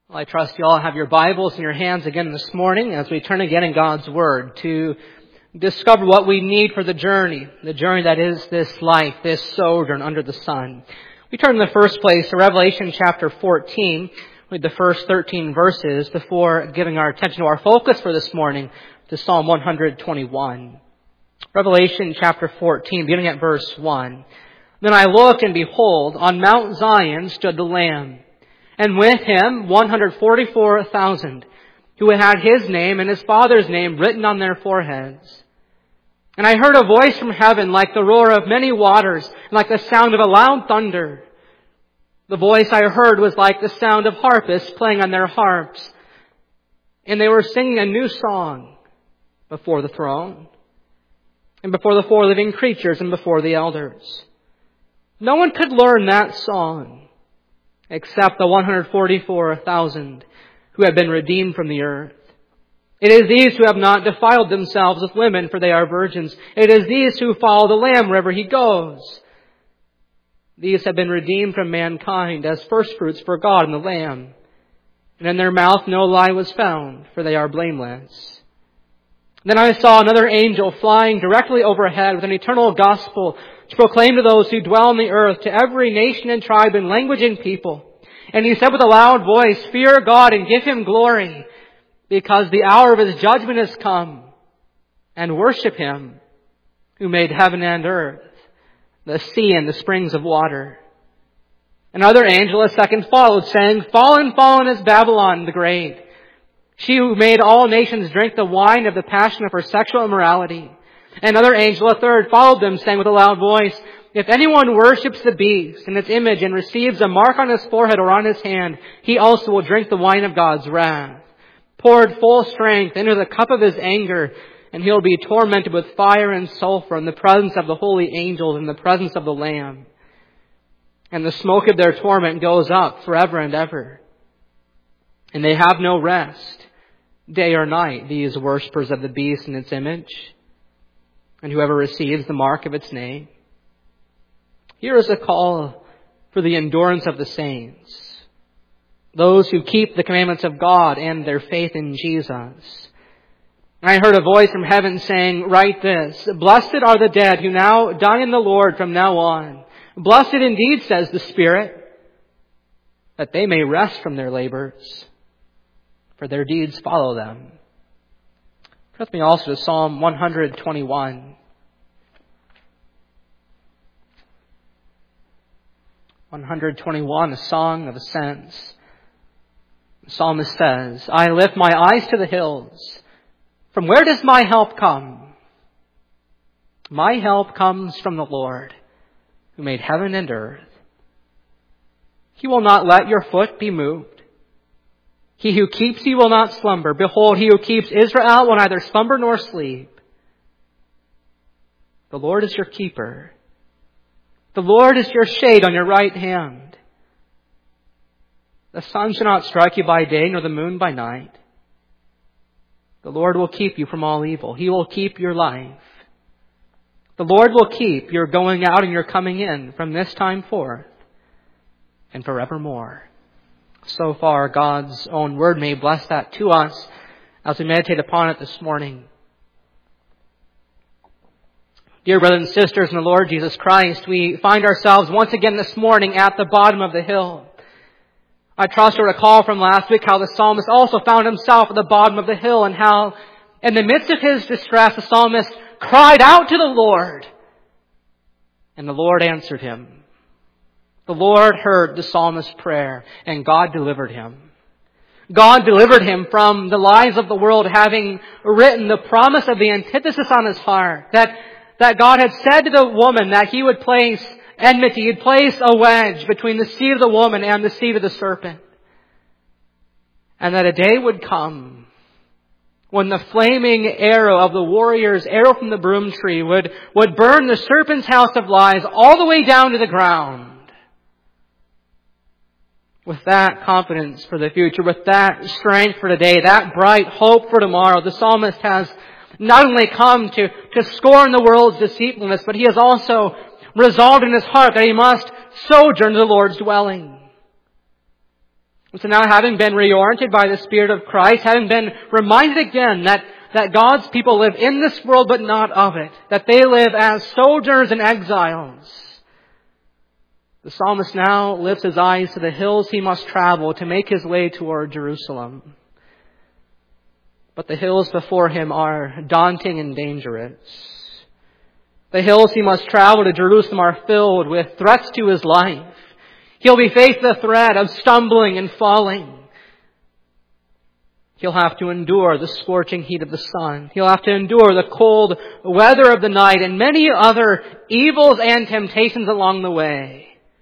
Well, I trust you all have your Bibles in your hands again this morning as we turn again in God's Word to discover what we need for the journey that is this life, this sojourn under the sun. We turn in the first place to Revelation chapter 14, with the first 13 verses, before giving our attention to our focus for this morning to Psalm 121. Revelation chapter 14, beginning at verse 1. Then I looked, and behold, on Mount Zion stood the Lamb, and with him 144,000, who had his name and his Father's name written on their foreheads. And I heard a voice from heaven like the roar of many waters, and like the sound of a loud thunder. The voice I heard was like the sound of harpists playing on their harps, and they were singing a new song before the throne, and before the four living creatures, and before the elders. No one could learn that song except the 144,000 who have been redeemed from the earth. It is these who have not defiled themselves with women, for they are virgins. It is these who follow the Lamb wherever he goes. These have been redeemed from mankind as firstfruits for God and the Lamb. And in their mouth no lie was found, for they are blameless. Then I saw another angel flying directly overhead with an eternal gospel to proclaim to those who dwell on the earth, to every nation and tribe and language and people. And he said with a loud voice, "Fear God and give him glory, because the hour of his judgment has come, and worship him who made heaven and earth, the sea and the springs of water." Another angel, a second, followed, saying, "Fallen, fallen is Babylon the Great, she who made all nations drink the wine of the passion of her sexual immorality." Another angel, a third, followed them, saying with a loud voice, "If anyone worships the beast and its image and receives a mark on his forehead or on his hand, he also will drink the wine of God's wrath, poured full strength into the cup of his anger, and he'll be tormented with fire and sulfur in the presence of the holy angels and in the presence of the Lamb. And the smoke of their torment goes up forever and ever. And they have no rest, day or night, these worshippers of the beast and its image, and whoever receives the mark of its name." Here is a call for the endurance of the saints, those who keep the commandments of God and their faith in Jesus. And I heard a voice from heaven saying, "Write this, blessed are the dead who now die in the Lord from now on. Blessed indeed, says the Spirit, that they may rest from their labors, for their deeds follow them." Turn with me also to Psalm 121. 121, a song of ascents. The psalmist says, "I lift my eyes to the hills. From where does my help come? My help comes from the Lord, who made heaven and earth. He will not let your foot be moved. He who keeps you will not slumber. Behold, he who keeps Israel will neither slumber nor sleep. The Lord is your keeper. The Lord is your shade on your right hand. The sun shall not strike you by day, nor the moon by night. The Lord will keep you from all evil. He will keep your life. The Lord will keep your going out and your coming in from this time forth and forevermore." So far, God's own word. May bless that to us as we meditate upon it this morning. Dear brothers and sisters in the Lord Jesus Christ, we find ourselves once again this morning at the bottom of the hill. I trust you'll recall from last week how the psalmist also found himself at the bottom of the hill, and how in the midst of his distress, the psalmist cried out to the Lord, and the Lord answered him. The Lord heard the psalmist's prayer, and God delivered him. God delivered him from the lies of the world, having written the promise of the antithesis on his heart, that God had said to the woman that he would place enmity, he'd place a wedge between the seed of the woman and the seed of the serpent. And that a day would come when the flaming arrow of the warrior's arrow from the broom tree would burn the serpent's house of lies all the way down to the ground. With that confidence for the future, with that strength for today, that bright hope for tomorrow, the psalmist has not only come to scorn the world's deceitfulness, but he has also resolved in his heart that he must sojourn in the Lord's dwelling. And so now, having been reoriented by the Spirit of Christ, having been reminded again that God's people live in this world but not of it, that they live as sojourners and exiles, the psalmist now lifts his eyes to the hills he must travel to make his way toward Jerusalem. But the hills before him are daunting and dangerous. The hills he must travel to Jerusalem are filled with threats to his life. He'll be faced with the threat of stumbling and falling. He'll have to endure the scorching heat of the sun. He'll have to endure the cold weather of the night and many other evils and temptations along the way.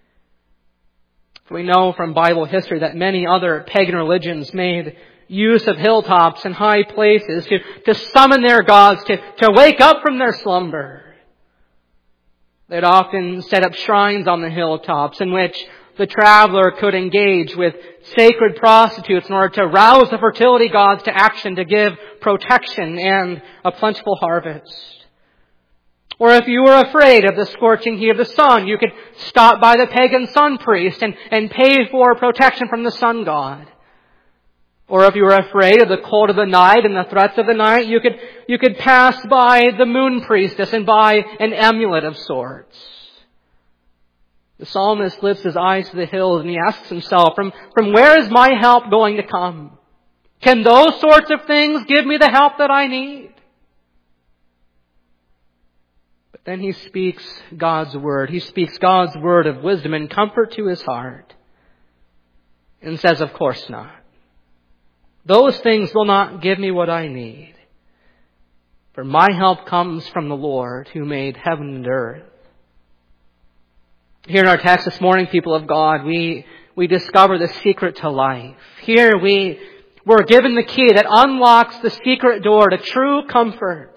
We know from Bible history that many other pagan religions made use of hilltops and high places to summon their gods, to wake up from their slumber. They'd often set up shrines on the hilltops in which the traveler could engage with sacred prostitutes in order to rouse the fertility gods to action, to give protection and a plentiful harvest. Or if you were afraid of the scorching heat of the sun, you could stop by the pagan sun priest and pay for protection from the sun god. Or if you were afraid of the cold of the night and the threats of the night, you could pass by the moon priestess and buy an amulet of sorts. The psalmist lifts his eyes to the hills and he asks himself, from where is my help going to come? Can those sorts of things give me the help that I need? But then he speaks God's word. He speaks God's word of wisdom and comfort to his heart. And says, of course not. Those things will not give me what I need. For my help comes from the Lord who made heaven and earth. Here in our text this morning, people of God, we discover the secret to life. Here we're given the key that unlocks the secret door to true comfort.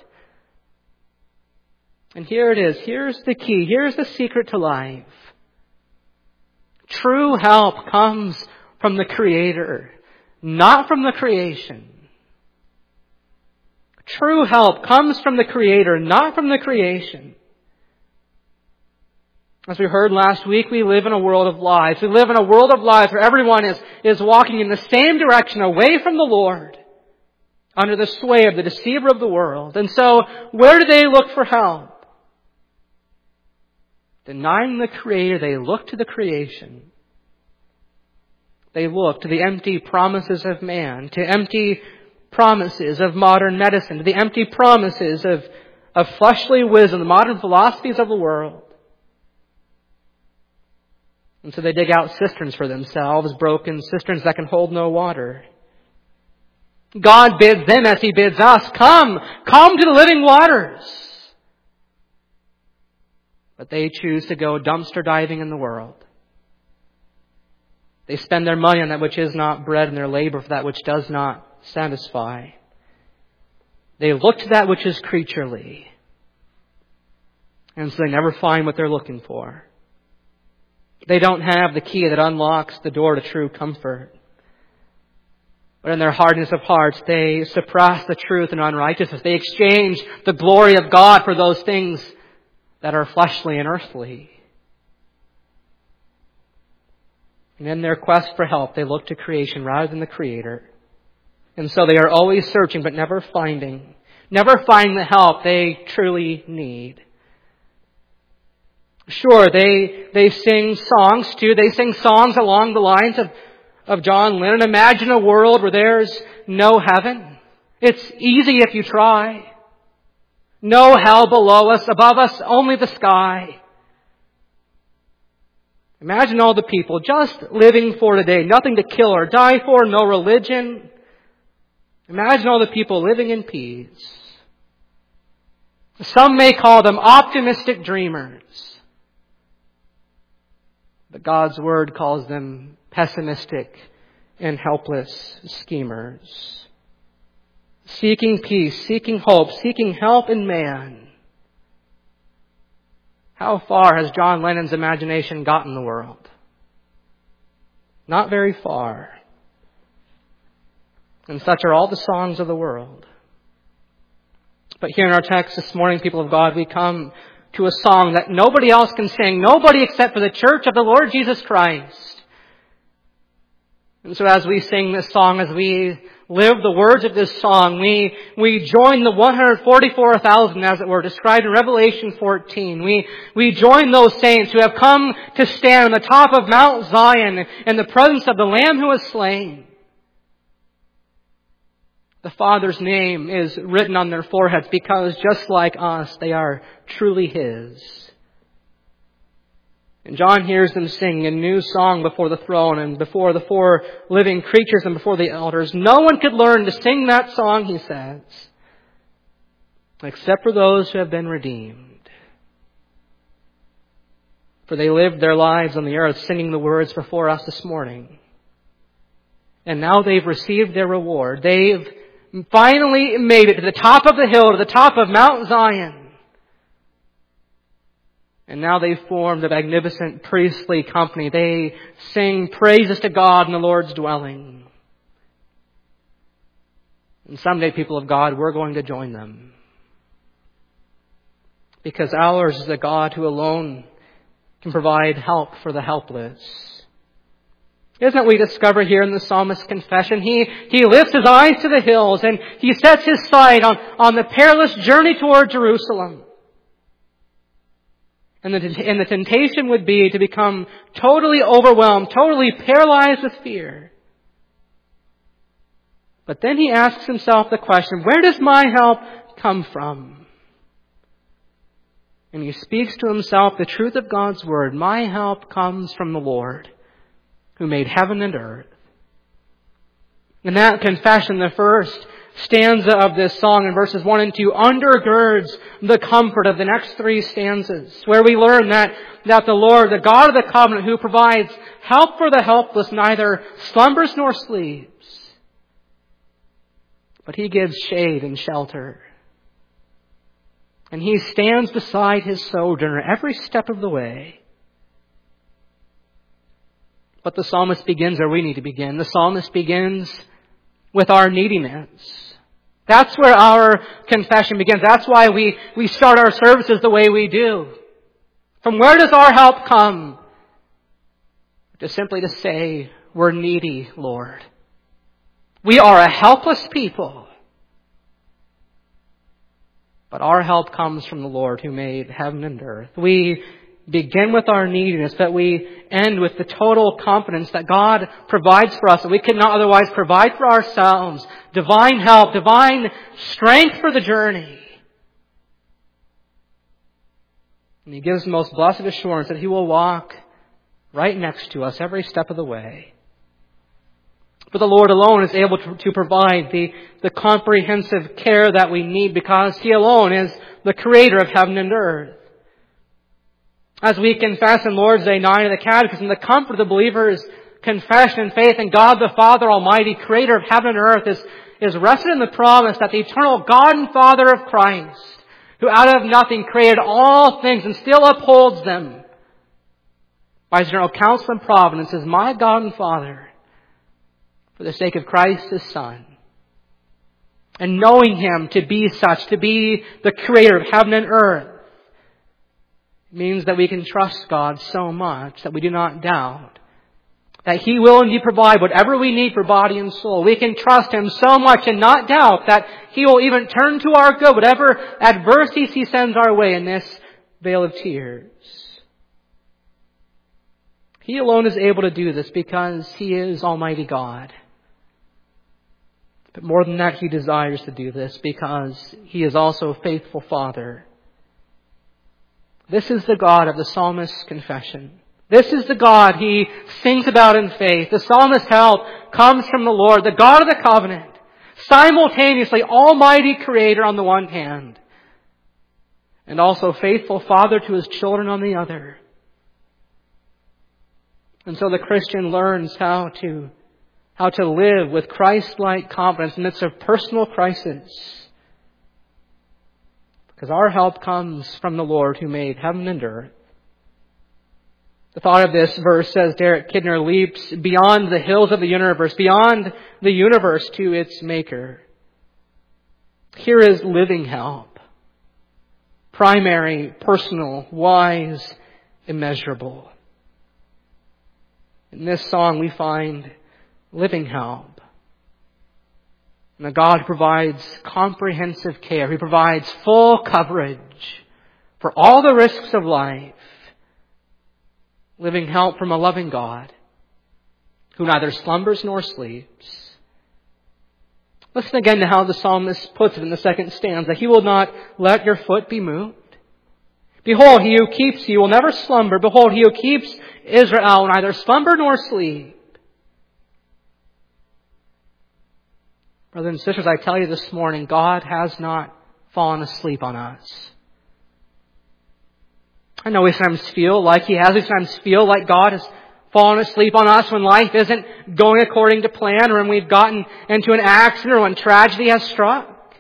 And here it is. Here's the key. Here's the secret to life. True help comes from the Creator, not from the creation. True help comes from the Creator, not from the creation. As we heard last week, we live in a world of lies. We live in a world of lies where everyone is walking in the same direction away from the Lord, under the sway of the deceiver of the world. And so, where do they look for help? Denying the Creator, they look to the creation. They look to the empty promises of man, to empty promises of modern medicine, to the empty promises of fleshly wisdom, the modern philosophies of the world. And so they dig out cisterns for themselves, broken cisterns that can hold no water. God bids them as He bids us, come to the living waters. But they choose to go dumpster diving in the world. They spend their money on that which is not bread and their labor for that which does not satisfy. They look to that which is creaturely. And so they never find what they're looking for. They don't have the key that unlocks the door to true comfort. But in their hardness of hearts, they suppress the truth and unrighteousness. They exchange the glory of God for those things that are fleshly and earthly. And in their quest for help, they look to creation rather than the Creator. And so they are always searching but never finding the help they truly need. Sure, they sing songs too. They sing songs along the lines of John Lennon. Imagine a world where there's no heaven. It's easy if you try. No hell below us, above us only the sky. Imagine all the people just living for today, nothing to kill or die for, no religion. Imagine all the people living in peace. Some may call them optimistic dreamers. But God's Word calls them pessimistic and helpless schemers. Seeking peace, seeking hope, seeking help in man. How far has John Lennon's imagination gotten the world? Not very far. And such are all the songs of the world. But here in our text this morning, people of God, we come to a song that nobody else can sing, nobody except for the church of the Lord Jesus Christ. And so as we sing this song, as we live the words of this song, we join the 144,000, as it were, described in Revelation 14. We join those saints who have come to stand on the top of Mount Zion in the presence of the Lamb who was slain. The Father's name is written on their foreheads because just like us, they are truly His. And John hears them sing a new song before the throne and before the four living creatures and before the elders. No one could learn to sing that song, he says, except for those who have been redeemed. For they lived their lives on the earth singing the words before us this morning. And now they've received their reward. They've finally made it to the top of the hill, to the top of Mount Zion. And now they've formed a magnificent priestly company. They sing praises to God in the Lord's dwelling. And someday, people of God, we're going to join them. Because ours is a God who alone can provide help for the helpless. Isn't that what we discover here in the psalmist's confession? He lifts his eyes to the hills and he sets his sight on the perilous journey toward Jerusalem. And the temptation would be to become totally overwhelmed, totally paralyzed with fear. But then he asks himself the question, where does my help come from? And he speaks to himself the truth of God's Word. My help comes from the Lord, who made heaven and earth. In that confession, the first stanza of this song in verses 1 and 2 undergirds the comfort of the next three stanzas, where we learn that the Lord, the God of the covenant, who provides help for the helpless, neither slumbers nor sleeps, but He gives shade and shelter. And He stands beside His sojourner every step of the way. But the psalmist begins where we need to begin. The psalmist begins with our neediness. That's where our confession begins. That's why we start our services the way we do. From where does our help come? Just simply to say, we're needy, Lord. We are a helpless people. But our help comes from the Lord who made heaven and earth. We begin with our neediness, but we end with the total confidence that God provides for us that we could not otherwise provide for ourselves. Divine help, divine strength for the journey. And He gives the most blessed assurance that He will walk right next to us every step of the way. But the Lord alone is able to provide the comprehensive care that we need because He alone is the Creator of heaven and earth. As we confess in Lord's Day 9 of the Catechism, the comfort of the believer is confession and faith in God the Father Almighty, Creator of heaven and earth, is rested in the promise that the eternal God and Father of Christ, who out of nothing created all things and still upholds them by His general counsel and providence, is my God and Father for the sake of Christ His Son. And knowing Him to be such, to be the Creator of heaven and earth, means that we can trust God so much that we do not doubt that He will indeed provide whatever we need for body and soul. We can trust Him so much and not doubt that He will even turn to our good whatever adversities He sends our way in this vale of tears. He alone is able to do this because He is Almighty God. But more than that, He desires to do this because He is also a faithful Father. This is the God of the psalmist's confession. This is the God he sings about in faith. The psalmist's help comes from the Lord, the God of the covenant, simultaneously Almighty Creator on the one hand, and also faithful Father to His children on the other. And so the Christian learns how to live with Christ-like confidence in the midst of personal crisis. Because our help comes from the Lord who made heaven and earth. The thought of this verse, says Derek Kidner, leaps beyond the hills of the universe, beyond the universe to its Maker. Here is living help. Primary, personal, wise, immeasurable. In this song we find living help. And that God provides comprehensive care. He provides full coverage for all the risks of life. Living help from a loving God who neither slumbers nor sleeps. Listen again to how the psalmist puts it in the second stanza. He will not let your foot be moved. Behold, he who keeps you will never slumber. Behold, he who keeps Israel will neither slumber nor sleep. Brothers and sisters, I tell you this morning, God has not fallen asleep on us. I know we sometimes feel like He has. We sometimes feel like God has fallen asleep on us when life isn't going according to plan, or when we've gotten into an accident, or when tragedy has struck.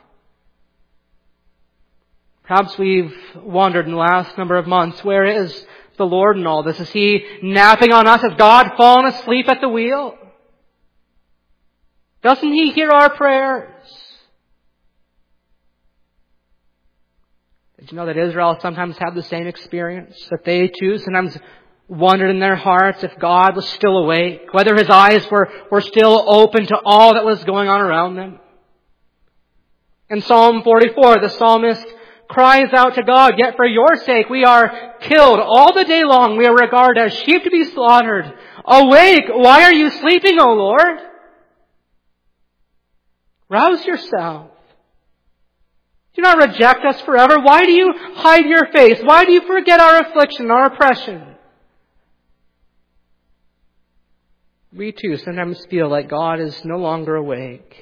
Perhaps we've wondered in the last number of months, where is the Lord in all this? Is He napping on us? Has God fallen asleep at the wheel? Doesn't He hear our prayers? Did you know that Israel sometimes had the same experience? That they too sometimes wondered in their hearts if God was still awake, whether His eyes were still open to all that was going on around them. In Psalm 44, the psalmist cries out to God, "Yet for your sake we are killed all the day long. We are regarded as sheep to be slaughtered. Awake! Why are you sleeping, O Lord? Rouse yourself. Do not reject us forever. Why do you hide your face? Why do you forget our affliction, our oppression?" We too sometimes feel like God is no longer awake.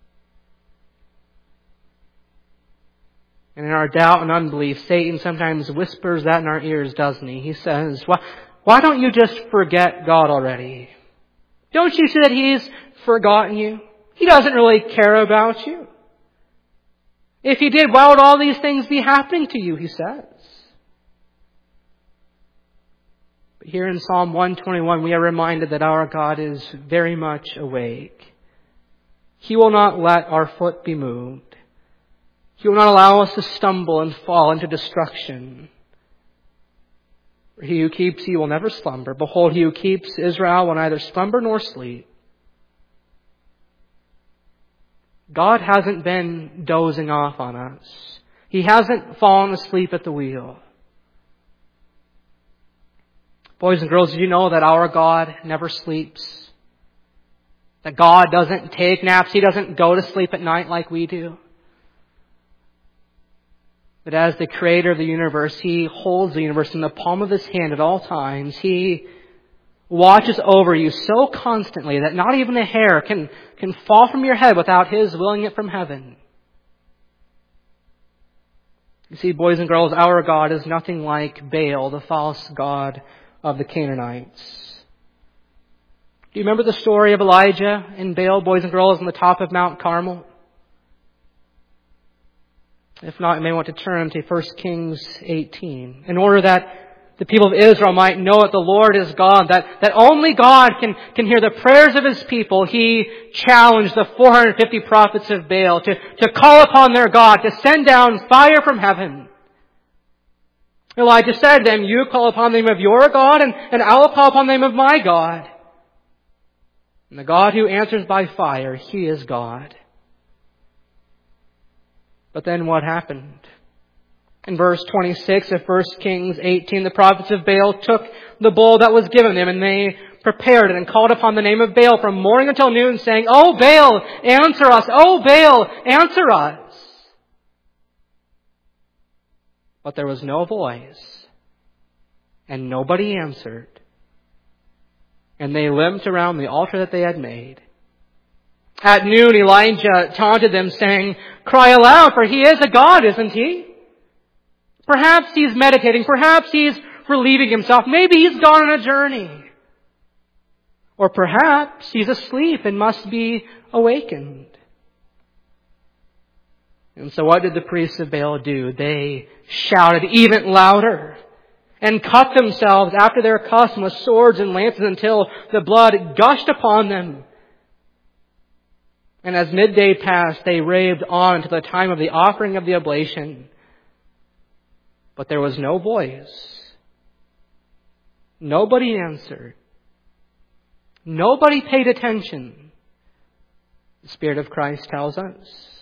And in our doubt and unbelief, Satan sometimes whispers that in our ears, doesn't he? He says, why don't you just forget God already? Don't you see that He's forgotten you? He doesn't really care about you. If He did, why would all these things be happening to you, he says. But here in Psalm 121, we are reminded that our God is very much awake. He will not let our foot be moved. He will not allow us to stumble and fall into destruction. For He who keeps you will never slumber. Behold, He who keeps Israel will neither slumber nor sleep. God hasn't been dozing off on us. He hasn't fallen asleep at the wheel. Boys and girls, did you know that our God never sleeps? That God doesn't take naps. He doesn't go to sleep at night like we do. But as the Creator of the universe, He holds the universe in the palm of His hand at all times. He watches over you so constantly that not even a hair can fall from your head without His willing it from heaven. You see, boys and girls, our God is nothing like Baal, the false god of the Canaanites. Do you remember the story of Elijah and Baal, boys and girls, on the top of Mount Carmel? If not, you may want to turn to 1 Kings 18 in order that the people of Israel might know that the Lord is God, that only God can hear the prayers of His people. He challenged the 450 prophets of Baal to call upon their God, to send down fire from heaven. Elijah said to them, "You call upon the name of your God, and I will call upon the name of my God." And the God who answers by fire, He is God. But then what happened? In verse 26 of 1 Kings 18, the prophets of Baal took the bull that was given them, and they prepared it and called upon the name of Baal from morning until noon, saying, "O Baal, answer us! O Baal, answer us!" But there was no voice, and nobody answered. And they limped around the altar that they had made. At noon, Elijah taunted them, saying, "Cry aloud, for he is a god, isn't he? Perhaps he's meditating. Perhaps he's relieving himself. Maybe he's gone on a journey. Or perhaps he's asleep and must be awakened." And so what did the priests of Baal do? They shouted even louder and cut themselves after their custom with swords and lances until the blood gushed upon them. And as midday passed, they raved on until the time of the offering of the oblation. But there was no voice. Nobody answered. Nobody paid attention, the Spirit of Christ tells us.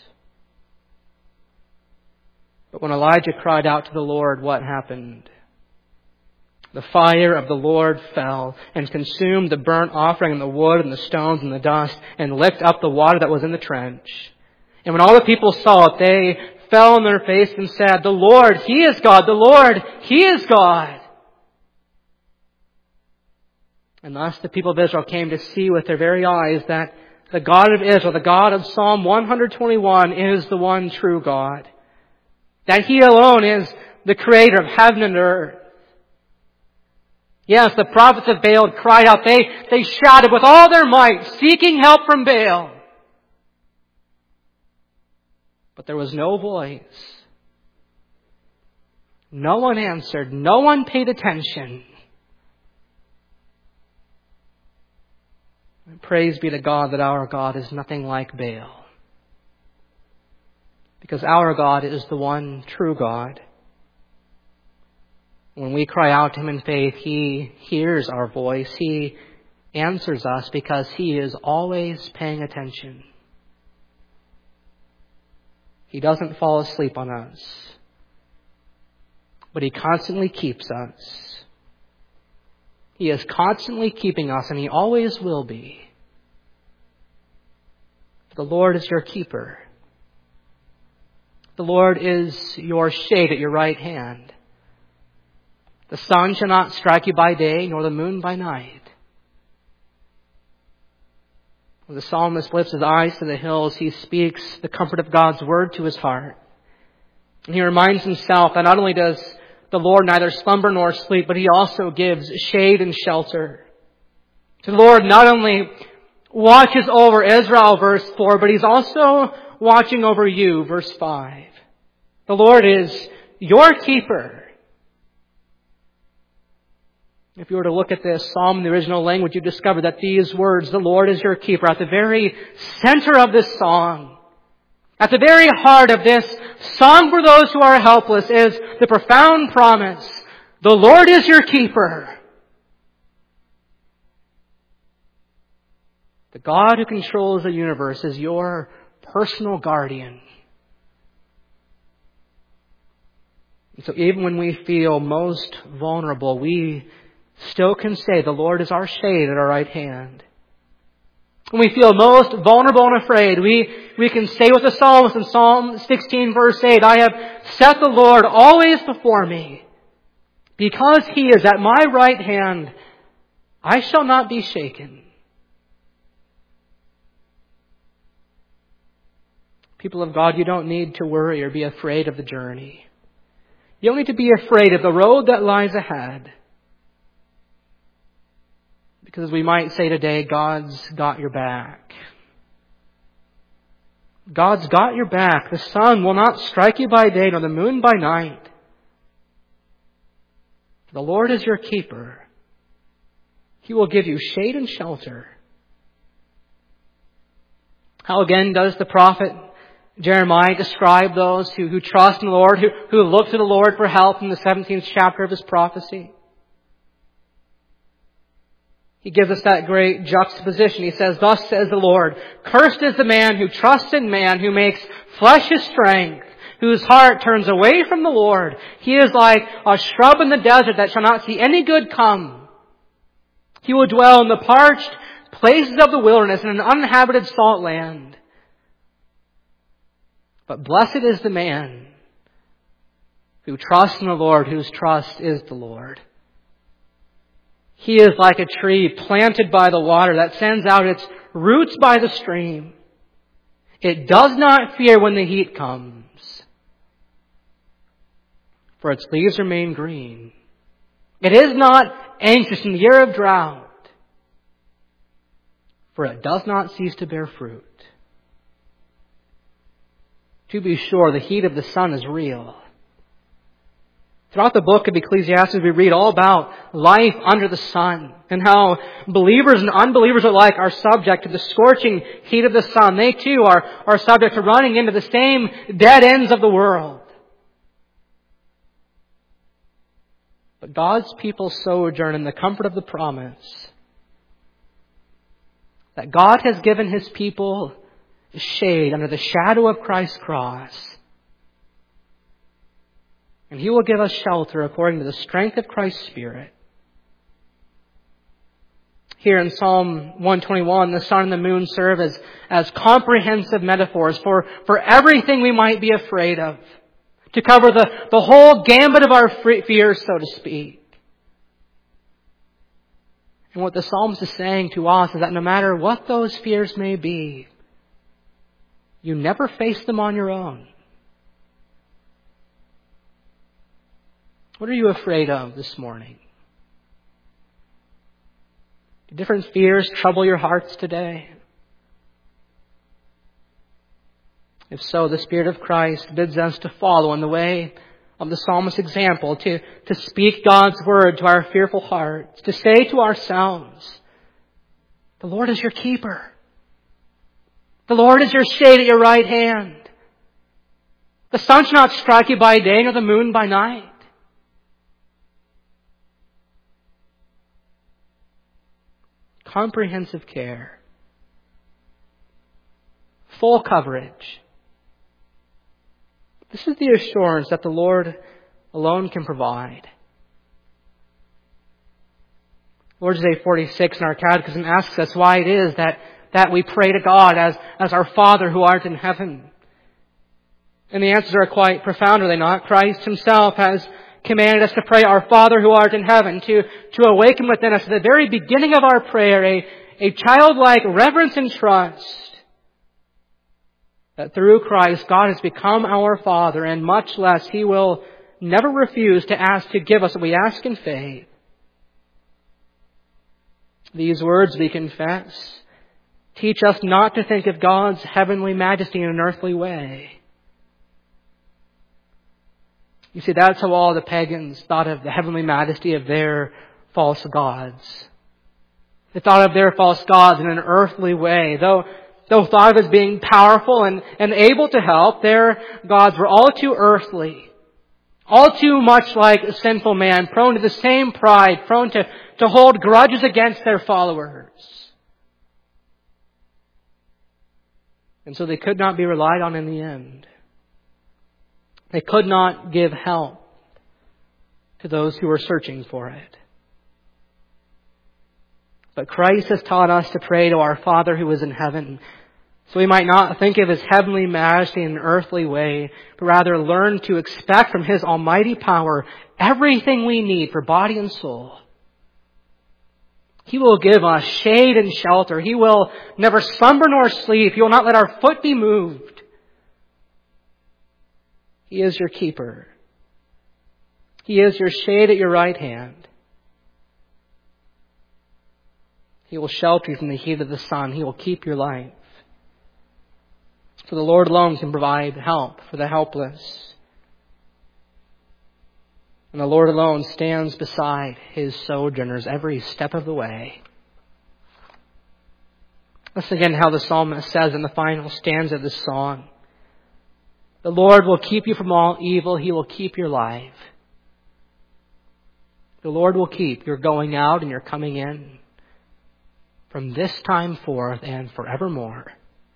But when Elijah cried out to the Lord, what happened? The fire of the Lord fell and consumed the burnt offering and the wood and the stones and the dust and licked up the water that was in the trench. And when all the people saw it, they fell on their face and said, "The Lord, He is God! The Lord, He is God!" And thus the people of Israel came to see with their very eyes that the God of Israel, the God of Psalm 121, is the one true God. That He alone is the creator of heaven and earth. Yes, the prophets of Baal cried out. They shouted with all their might, seeking help from Baal. But there was no voice. No one answered. No one paid attention. And praise be to God that our God is nothing like Baal. Because our God is the one true God. When we cry out to Him in faith, He hears our voice. He answers us because He is always paying attention. He doesn't fall asleep on us, but He constantly keeps us. He is constantly keeping us, and He always will be. The Lord is your keeper. The Lord is your shade at your right hand. The sun shall not strike you by day, nor the moon by night. When the psalmist lifts his eyes to the hills, he speaks the comfort of God's word to his heart. And he reminds himself that not only does the Lord neither slumber nor sleep, but He also gives shade and shelter. The Lord not only watches over Israel, verse 4, but He's also watching over you, verse 5. The Lord is your keeper. If you were to look at this psalm in the original language, you discover that these words, "the Lord is your keeper," at the very center of this song, at the very heart of this song for those who are helpless, is the profound promise, "The Lord is your keeper." The God who controls the universe is your personal guardian. And so even when we feel most vulnerable, we still can say, "The Lord is our shade at our right hand." When we feel most vulnerable and afraid, we can say with the psalmist in Psalm 16 verse 8, "I have set the Lord always before me. Because He is at my right hand, I shall not be shaken." People of God, you don't need to worry or be afraid of the journey. You don't need to be afraid of the road that lies ahead. Because as we might say today, God's got your back. God's got your back. The sun will not strike you by day, nor the moon by night. The Lord is your keeper. He will give you shade and shelter. How again does the prophet Jeremiah describe those who trust in the Lord, who look to the Lord for help in the 17th chapter of his prophecy? He gives us that great juxtaposition. He says, "Thus says the Lord, cursed is the man who trusts in man, who makes flesh his strength, whose heart turns away from the Lord. He is like a shrub in the desert that shall not see any good come. He will dwell in the parched places of the wilderness, in an uninhabited salt land. But blessed is the man who trusts in the Lord, whose trust is the Lord. He is like a tree planted by the water that sends out its roots by the stream. It does not fear when the heat comes, for its leaves remain green. It is not anxious in the year of drought, for it does not cease to bear fruit." To be sure, the heat of the sun is real. Throughout the book of Ecclesiastes, we read all about life under the sun and how believers and unbelievers alike are subject to the scorching heat of the sun. They too are subject to running into the same dead ends of the world. But God's people sojourn in the comfort of the promise. that God has given His people shade under the shadow of Christ's cross. And He will give us shelter according to the strength of Christ's Spirit. Here in Psalm 121, the sun and the moon serve as comprehensive metaphors for everything we might be afraid of, to cover the whole gambit of our fears, so to speak. And what the psalmist is saying to us is that no matter what those fears may be, you never face them on your own. What are you afraid of this morning? Do different fears trouble your hearts today? If so, the Spirit of Christ bids us to follow in the way of the psalmist's example, to speak God's word to our fearful hearts, to say to ourselves, the Lord is your keeper. The Lord is your shade at your right hand. The sun shall not strike you by day, nor the moon by night. Comprehensive care. Full coverage. This is the assurance that the Lord alone can provide. Lord's Day 46 in our catechism asks us why it is that we pray to God as our Father who art in heaven. And the answers are quite profound, are they not? Christ Himself has commanded us to pray, Our Father who art in heaven, to awaken within us at the very beginning of our prayer a childlike reverence and trust that through Christ God has become our Father, and much less He will never refuse to ask to give us what we ask in faith. These words, we confess, teach us not to think of God's heavenly majesty in an earthly way. You see, that's how all the pagans thought of the heavenly majesty of their false gods. They thought of their false gods in an earthly way. Though thought of as being powerful and able to help, their gods were all too earthly. All too much like a sinful man, prone to the same pride, prone to hold grudges against their followers. And so they could not be relied on in the end. They could not give help to those who were searching for it. But Christ has taught us to pray to our Father who is in heaven, so we might not think of His heavenly majesty in an earthly way, but rather learn to expect from His almighty power everything we need for body and soul. He will give us shade and shelter. He will never slumber nor sleep. He will not let our foot be moved. He is your keeper. He is your shade at your right hand. He will shelter you from the heat of the sun. He will keep your life. For the Lord alone can provide help for the helpless. And the Lord alone stands beside His sojourners every step of the way. Listen again how the psalmist says in the final stanza of this song. The Lord will keep you from all evil. He will keep your life. The Lord will keep your going out and your coming in from this time forth and forevermore.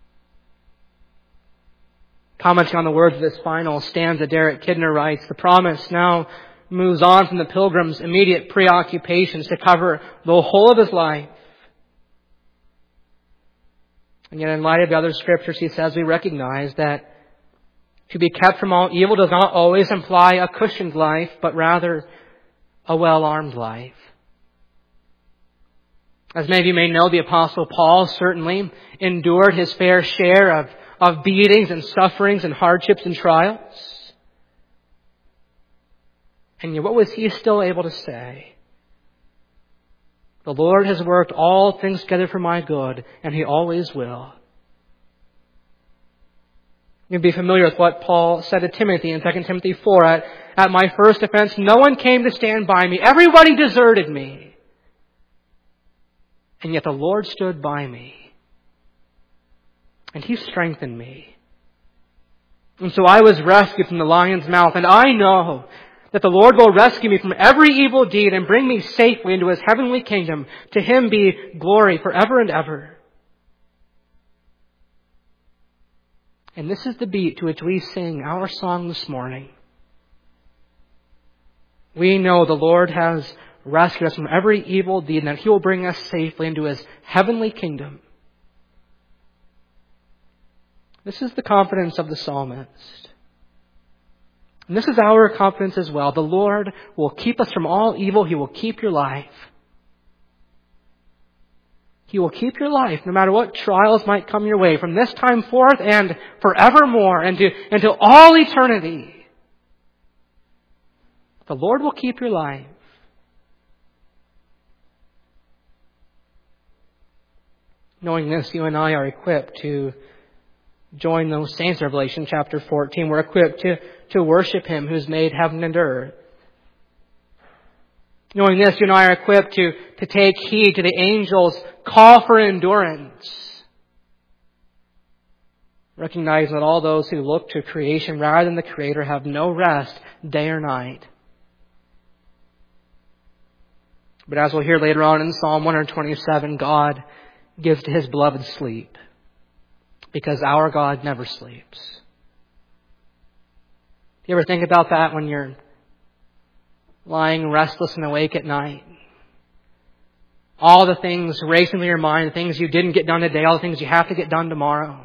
Commenting on the words of this final stanza, Derek Kidner writes, the promise now moves on from the pilgrim's immediate preoccupations to cover the whole of his life. And yet in light of the other scriptures, he says, we recognize that to be kept from all evil does not always imply a cushioned life, but rather a well-armed life. As many of you may know, the Apostle Paul certainly endured his fair share of beatings and sufferings and hardships and trials. And yet what was he still able to say? The Lord has worked all things together for my good, and He always will. You'll be familiar with what Paul said to Timothy in 2 Timothy 4. At my first offense, no one came to stand by me. Everybody deserted me. And yet the Lord stood by me. And He strengthened me. And so I was rescued from the lion's mouth. And I know that the Lord will rescue me from every evil deed and bring me safely into His heavenly kingdom. To Him be glory forever and ever. And this is the beat to which we sing our song this morning. We know the Lord has rescued us from every evil deed and that He will bring us safely into His heavenly kingdom. This is the confidence of the psalmist. And this is our confidence as well. The Lord will keep us from all evil. He will keep your life. He will keep your life no matter what trials might come your way from this time forth and forevermore into all eternity. The Lord will keep your life. Knowing this, you and I are equipped to join those saints in Revelation chapter 14. We're equipped to worship Him who's made heaven and earth. Knowing this, you and I are equipped to take heed to the angels' call for endurance. Recognizing that all those who look to creation rather than the Creator have no rest day or night. But as we'll hear later on in Psalm 127, God gives to His beloved sleep. Because our God never sleeps. Do you ever think about that when you're lying restless and awake at night? All the things racing through your mind, the things you didn't get done today, all the things you have to get done tomorrow.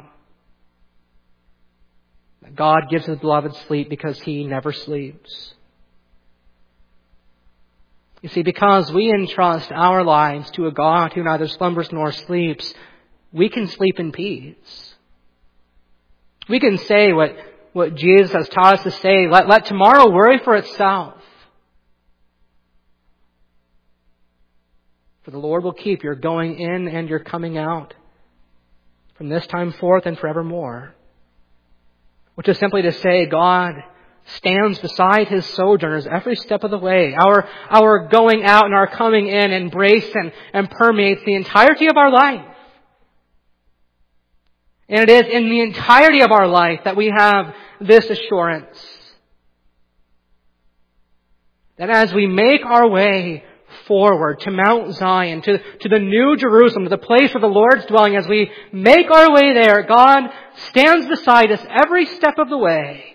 God gives His beloved sleep because He never sleeps. You see, because we entrust our lives to a God who neither slumbers nor sleeps, we can sleep in peace. We can say what Jesus has taught us to say, let tomorrow worry for itself. For the Lord will keep your going in and your coming out from this time forth and forevermore. Which is simply to say, God stands beside His sojourners every step of the way. Our going out and our coming in embrace and permeates the entirety of our life. And it is in the entirety of our life that we have this assurance. That as we make our way forward to Mount Zion, to the New Jerusalem, to the place of the Lord's dwelling, as we make our way there, God stands beside us every step of the way.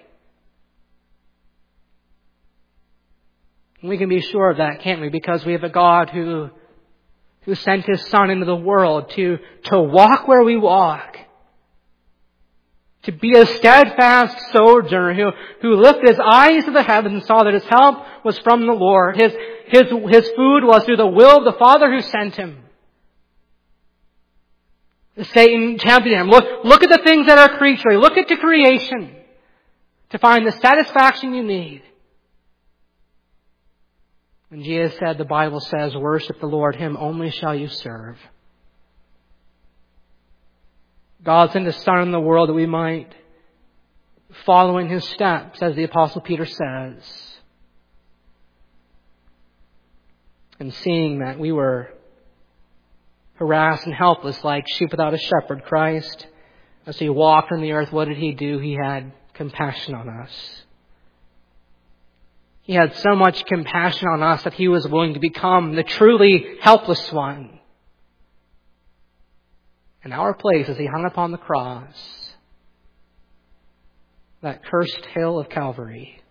And we can be sure of that, can't we? Because we have a God who sent His Son into the world to walk where we walk. To be a steadfast sojourner who lifted His eyes to the heavens and saw that His help was from the Lord. His food was through the will of the Father who sent Him. Satan tempted Him. Look at the things that are creaturely. Look at the creation to find the satisfaction you need. And Jesus said, the Bible says, worship the Lord, Him only shall you serve. God sent His Son in the world that we might follow in His steps, as the Apostle Peter says. And seeing that we were harassed and helpless like sheep without a shepherd, Christ, as He walked on the earth, what did He do? He had compassion on us. He had so much compassion on us that He was willing to become the truly helpless one. In our place as He hung upon the cross, that cursed hill of Calvary.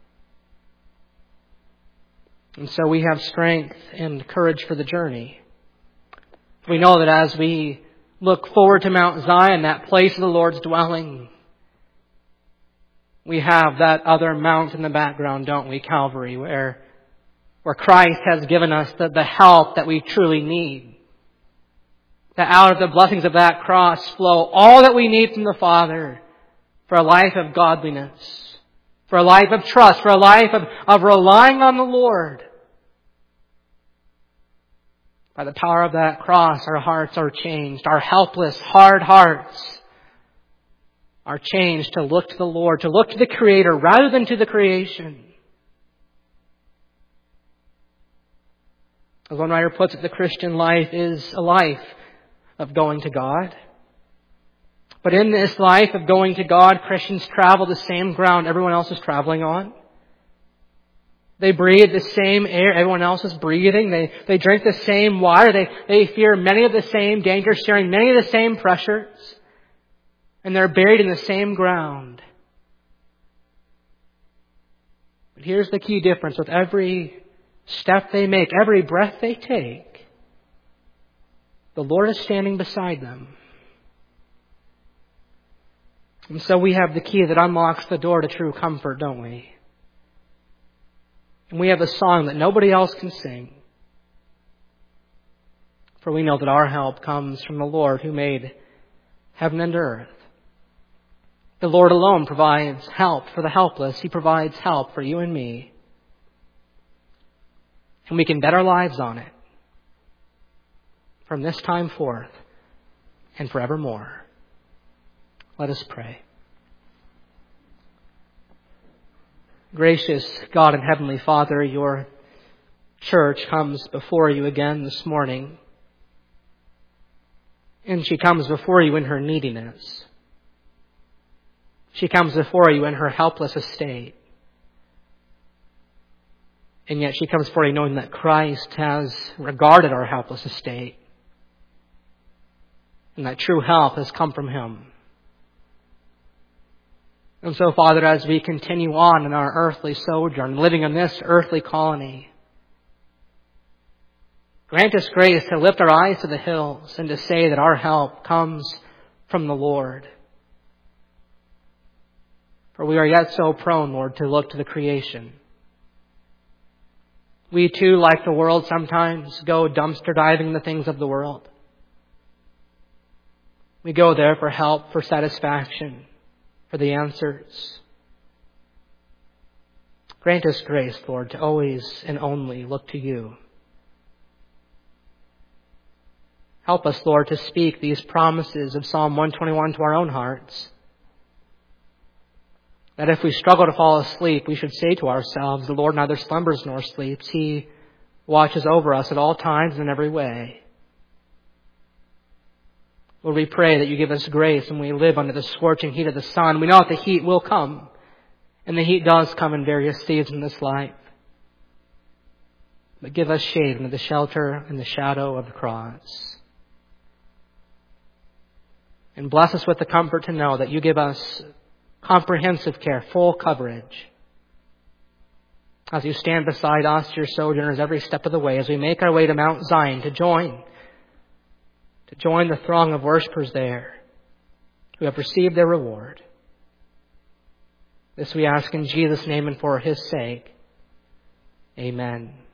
And so we have strength and courage for the journey. We know that as we look forward to Mount Zion, that place of the Lord's dwelling, we have that other mount in the background, don't we? Calvary, where Christ has given us the help that we truly need. That out of the blessings of that cross flow all that we need from the Father for a life of godliness, for a life of trust, for a life of relying on the Lord. By the power of that cross, our hearts are changed. Our helpless, hard hearts are changed to look to the Lord, to look to the Creator rather than to the creation. As one writer puts it, the Christian life is a life of going to God. But in this life of going to God, Christians travel the same ground everyone else is traveling on. They breathe the same air everyone else is breathing. They drink the same water. They fear many of the same dangers, sharing many of the same pressures. and they're buried in the same ground. But here's the key difference. With every step they make, every breath they take, the Lord is standing beside them. And so we have the key that unlocks the door to true comfort, don't we? And we have a song that nobody else can sing. For we know that our help comes from the Lord who made heaven and earth. The Lord alone provides help for the helpless. He provides help for you and me. And we can bet our lives on it from this time forth and forevermore. Let us pray. Gracious God and Heavenly Father, your church comes before you again this morning. And she comes before you in her neediness. She comes before you in her helpless estate. And yet she comes before you knowing that Christ has regarded our helpless estate. And that true help has come from Him. And so, Father, as we continue on in our earthly sojourn, living in this earthly colony, grant us grace to lift our eyes to the hills and to say that our help comes from the Lord. For we are yet so prone, Lord, to look to the creation. We too, like the world, sometimes go dumpster diving in the things of the world. We go there for help, for satisfaction, for the answers. Grant us grace, Lord, to always and only look to you. Help us, Lord, to speak these promises of Psalm 121 to our own hearts. That if we struggle to fall asleep, we should say to ourselves, the Lord neither slumbers nor sleeps. He watches over us at all times and in every way. Lord, we pray that you give us grace when we live under the scorching heat of the sun. We know that the heat will come, and the heat does come in various seasons in this life. But give us shade under the shelter and the shadow of the cross. And bless us with the comfort to know that you give us comprehensive care, full coverage. As you stand beside us, your sojourners, every step of the way, as we make our way to Mount Zion to join the throng of worshipers there who have received their reward. This we ask in Jesus' name and for His sake. Amen.